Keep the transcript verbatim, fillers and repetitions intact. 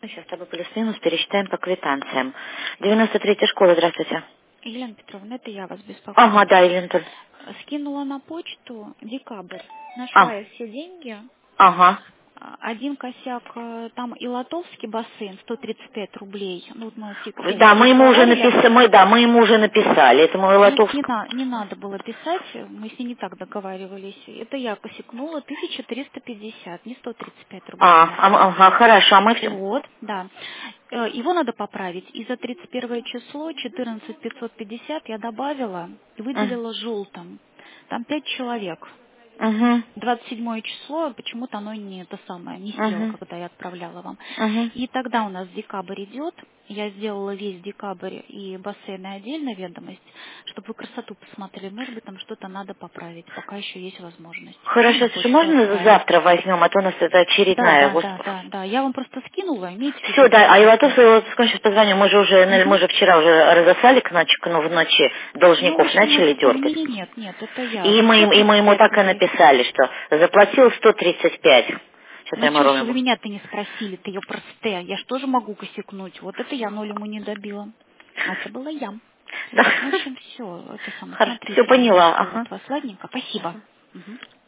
Мы сейчас с тобой плюс-минус пересчитаем по квитанциям. девяносто третья школа, здравствуйте. Елена Петровна, это я вас беспокою. Ага, да, Елена Анатольевна. Скинула на почту декабрь. Нашла А, я все деньги. ага. А, Один косяк, э, там и Лотовский бассейн, сто тридцать пять рублей. Ну, вот мы фиг- Вы- Да, физики мы ему уже разговаривали. написали, мы, да, мы ему уже написали. Это мой Ну, Лотовск. не, на- не надо было писать, мы с ней не так договаривались. Это я косякнула тысяча триста пятьдесят, не сто тридцать пять рублей А, надо. а, ага, хорошо, а мы все. Вот, да. Э, Его надо поправить. И за тридцать первое число четырнадцать пятьсот пятьдесят я добавила и выделила желтым. Там пять человек. Угу, двадцать седьмое число, почему-то оно не то самое, не село, угу, когда я отправляла вам. угу. И тогда у нас декабрь идет. Я сделала весь декабрь и бассейны отдельно ведомость, чтобы вы красоту посмотрели. Может быть, там что-то надо поправить, пока еще есть возможность. Я Хорошо, на слушай, почту можно отправить. завтра возьмем, а то у нас это Да, очередная, да, да, господи. да, да. Я вам просто скинула, имейте в Все, виду, да, а и пожалуйста. Лотовскому Лотовскому сейчас позвоню. Мы же уже, на- мы Мгм. же вчера уже разослали к ночи, к- ну, в ночи Ну, в должников, общем, начали это... дергать. не- Нет, нет, это я. И Не мы, сто им- и мы тридцать ему пять так и рублей. написали, что заплатил сто тридцать пять. Сейчас Ну я ему что ж вы ровно... меня-то не спросили-то, я простая. Я ж тоже могу косякнуть. Вот это я ноль ему не добила. А это была я. Да. Ну, в общем, все. Это самое. Хорошо, все Смотрите, поняла, что вот ага. вас. Ладненько. Спасибо. Мгм.